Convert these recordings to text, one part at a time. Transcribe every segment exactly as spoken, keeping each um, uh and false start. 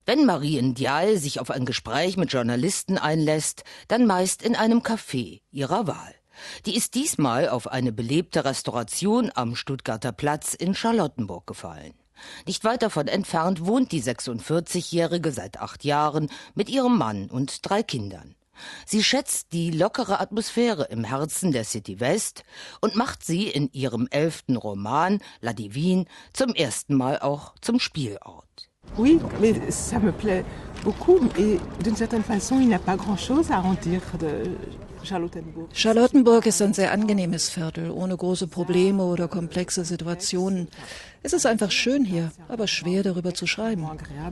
Wenn Marie Ndiaye sich auf ein Gespräch mit Journalisten einlässt, dann meist in einem Café ihrer Wahl. Die ist diesmal auf eine belebte Restauration am Stuttgarter Platz in Charlottenburg gefallen. Nicht weit davon entfernt wohnt die sechsundvierzigjährige seit acht Jahren mit ihrem Mann und drei Kindern. Sie schätzt die lockere Atmosphäre im Herzen der City West und macht sie in ihrem elften Roman La Divine zum ersten Mal auch zum Spielort. Oui, mais ça me plaît beaucoup et d'une certaine façon, il n'y a pas grand-chose à en dire de Charlottenburg. Charlottenburg ist ein sehr angenehmes Viertel, ohne große Probleme oder komplexe Situationen. Es ist einfach schön hier, aber schwer darüber zu schreiben.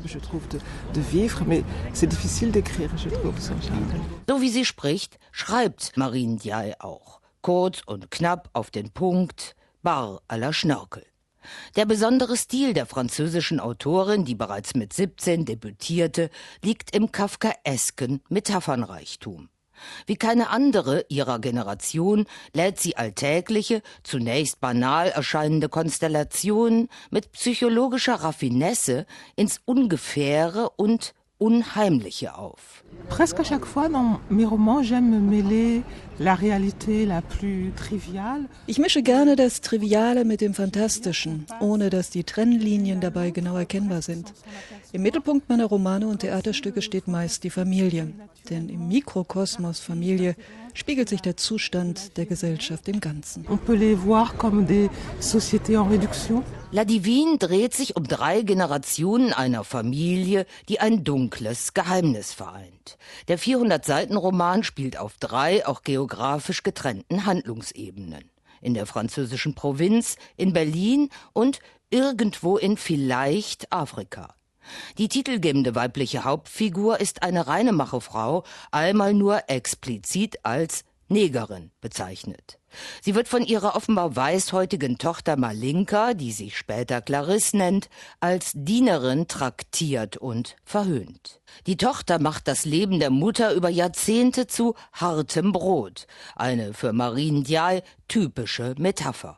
So wie sie spricht, schreibt Marie Ndiaye auch. Kurz und knapp auf den Punkt, bar à la Schnörkel. Der besondere Stil der französischen Autorin, die bereits mit siebzehn debütierte, liegt im kafkaesken Metaphernreichtum. Wie keine andere ihrer Generation lädt sie alltägliche, zunächst banal erscheinende Konstellationen mit psychologischer Raffinesse ins Ungefähre und Unheimliche auf. Presque à chaque fois dans mes romans, j'aime mêler la réalité la plus triviale. Ich mische gerne das Triviale mit dem Fantastischen, ohne dass die Trennlinien dabei genau erkennbar sind. Im Mittelpunkt meiner Romane und Theaterstücke steht meist die Familie. Denn im Mikrokosmos Familie spiegelt sich der Zustand der Gesellschaft im Ganzen. On peut les voir comme des sociétés en réduction. La Divine dreht sich um drei Generationen einer Familie, die ein dunkles Geheimnis vereint. Der vierhundert-Seiten-Roman spielt auf drei auch geografisch getrennten Handlungsebenen. In der französischen Provinz, in Berlin und irgendwo in vielleicht Afrika. Die titelgebende weibliche Hauptfigur ist eine Reinemacherfrau, einmal nur explizit als Negerin bezeichnet. Sie wird von ihrer offenbar weißhäutigen Tochter Malinka, die sich später Clarisse nennt, als Dienerin traktiert und verhöhnt. Die Tochter macht das Leben der Mutter über Jahrzehnte zu hartem Brot, eine für Marie Ndiaye typische Metapher.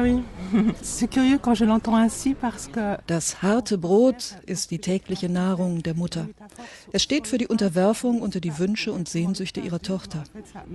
Das harte Brot ist die tägliche Nahrung der Mutter. Es steht für die Unterwerfung unter die Wünsche und Sehnsüchte ihrer Tochter.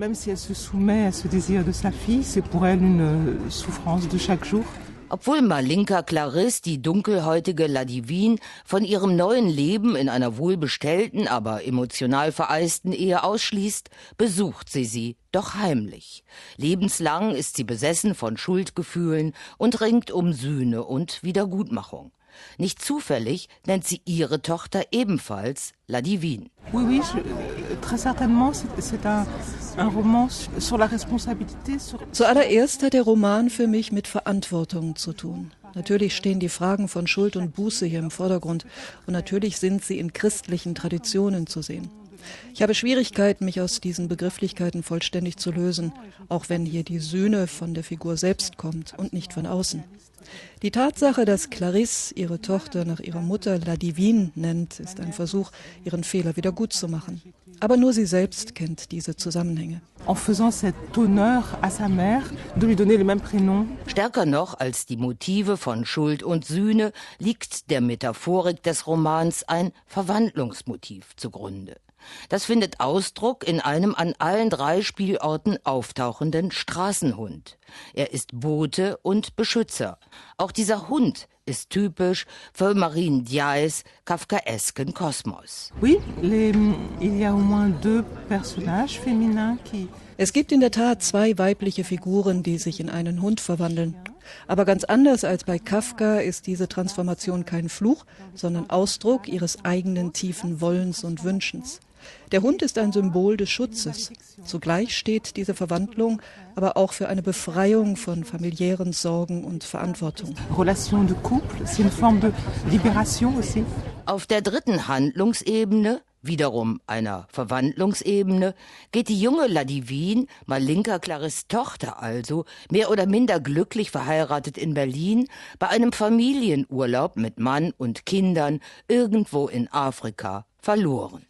Obwohl Malinka Clarisse, die dunkelhäutige La Divine, von ihrem neuen Leben in einer wohlbestellten, aber emotional vereisten Ehe ausschließt, besucht sie sie doch heimlich. Lebenslang ist sie besessen von Schuldgefühlen und ringt um Sühne und Wiedergutmachung. Nicht zufällig nennt sie ihre Tochter ebenfalls La Divine. Oui, oui, je, très certainement, c'est un, un roman sur la responsabilité. Sur Zuallererst hat der Roman für mich mit Verantwortung zu tun. Natürlich stehen die Fragen von Schuld und Buße hier im Vordergrund und natürlich sind sie in christlichen Traditionen zu sehen. Ich habe Schwierigkeiten, mich aus diesen Begrifflichkeiten vollständig zu lösen, auch wenn hier die Sühne von der Figur selbst kommt und nicht von außen. Die Tatsache, dass Clarisse ihre Tochter nach ihrer Mutter La Divine nennt, ist ein Versuch, ihren Fehler wieder gut zu machen. Aber nur sie selbst kennt diese Zusammenhänge. En faisant cet honneur à sa mère, de lui donner le même prénom. Stärker noch als die Motive von Schuld und Sühne liegt der Metaphorik des Romans ein Verwandlungsmotiv zugrunde. Das findet Ausdruck in einem an allen drei Spielorten auftauchenden Straßenhund. Er ist Bote und Beschützer. Auch dieser Hund ist typisch für Marie Ndiayes kafkaesken Kosmos. Oui, les, il y a au moins deux personnages féminins qui... Es gibt in der Tat zwei weibliche Figuren, die sich in einen Hund verwandeln. Aber ganz anders als bei Kafka ist diese Transformation kein Fluch, sondern Ausdruck ihres eigenen tiefen Wollens und Wünschens. Der Hund ist ein Symbol des Schutzes. Zugleich steht diese Verwandlung aber auch für eine Befreiung von familiären Sorgen und Verantwortung. Relation de couple, c'est une forme de libération aussi. Auf der dritten Handlungsebene, wiederum einer Verwandlungsebene, geht die junge La Divine, Malinka Clarisses Tochter also, mehr oder minder glücklich verheiratet in Berlin, bei einem Familienurlaub mit Mann und Kindern irgendwo in Afrika verloren.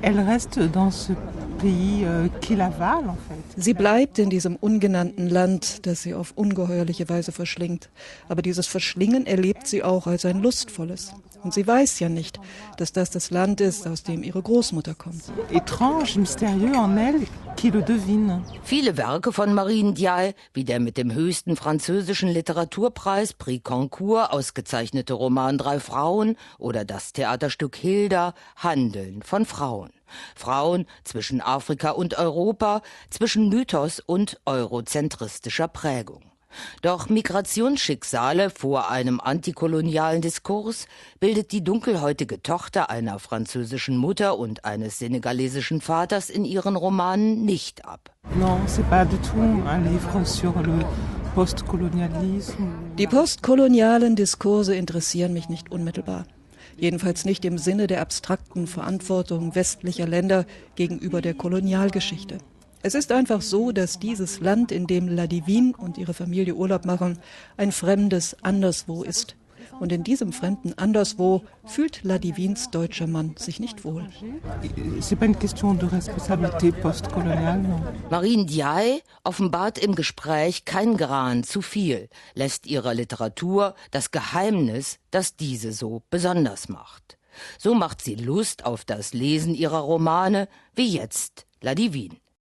Sie bleibt in diesem ungenannten Land, das sie auf ungeheuerliche Weise verschlingt. Aber dieses Verschlingen erlebt sie auch als ein lustvolles. Und sie weiß ja nicht, dass das das Land ist, aus dem ihre Großmutter kommt. Étrange, mystérieux en elle, qui le devine. Viele Werke von Marie Ndiaye, wie der mit dem höchsten französischen Literaturpreis Prix Goncourt ausgezeichnete Roman Drei Frauen oder das Theaterstück Hilda, handeln von Frauen. Frauen zwischen Afrika und Europa, zwischen Mythos und eurozentristischer Prägung. Doch Migrationsschicksale vor einem antikolonialen Diskurs bildet die dunkelhäutige Tochter einer französischen Mutter und eines senegalesischen Vaters in ihren Romanen nicht ab. Non, c'est pas du tout un livre sur le postcolonialisme. Die postkolonialen Diskurse interessieren mich nicht unmittelbar. Jedenfalls nicht im Sinne der abstrakten Verantwortung westlicher Länder gegenüber der Kolonialgeschichte. Es ist einfach so, dass dieses Land, in dem Ladivine und ihre Familie Urlaub machen, ein fremdes Anderswo ist. Und in diesem fremden Anderswo fühlt Ladivines deutscher Mann sich nicht wohl. C'est pas une question de responsabilité postcoloniale, non. Marie Ndiaye offenbart im Gespräch kein Gran zu viel, lässt ihrer Literatur das Geheimnis, das diese so besonders macht. So macht sie Lust auf das Lesen ihrer Romane, wie jetzt Ladivine.